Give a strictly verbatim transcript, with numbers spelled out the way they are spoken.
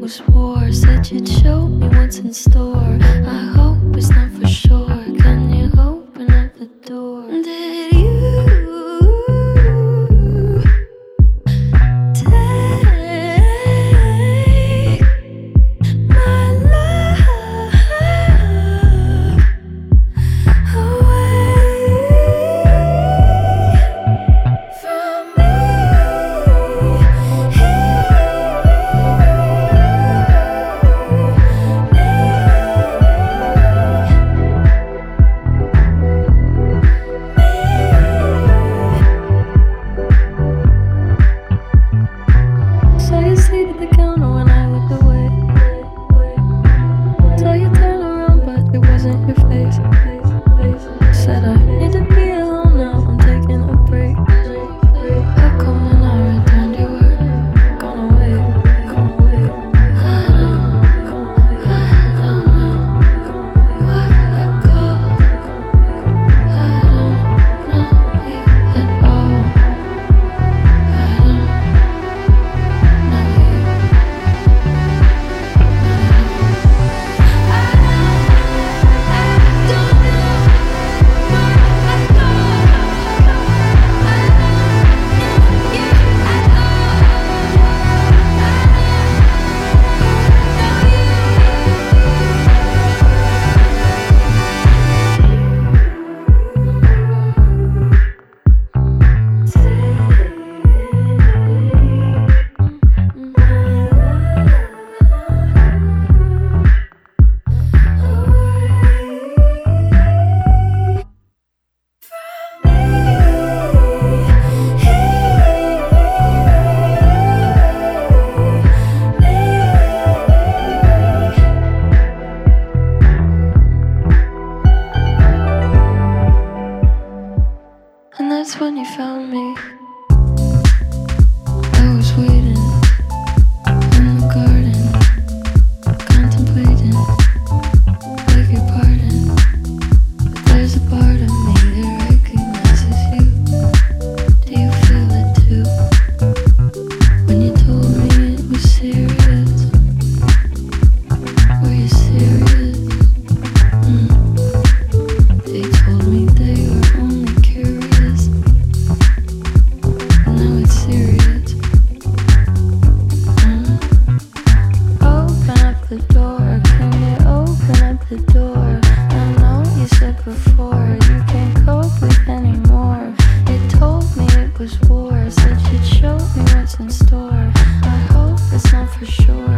was war. Said you'd show me what's in store. I hope it's not for sure. Can you open up the door? Did you take my love away from me? So you sleep at the counter when I look away. So you turn around, but it wasn't your face. Said I need to be alone now. I'm taking a break. How come when I returned you were gone away? I don't, I don't know why I called. I don't know you at all. I don't know you. And that's when you found me. I was waiting in the garden, contemplating, beg your pardon. But there's a part of me that recognizes you. Do you feel it too? When you told me it was serious, were you serious? Mm. They told me they were only curious. Now it's serious. Mm. Open up the door. Can you open up the door? I know you said before you can't cope with anymore. You told me it was war. Said you'd show me what's in store. I hope it's not for sure.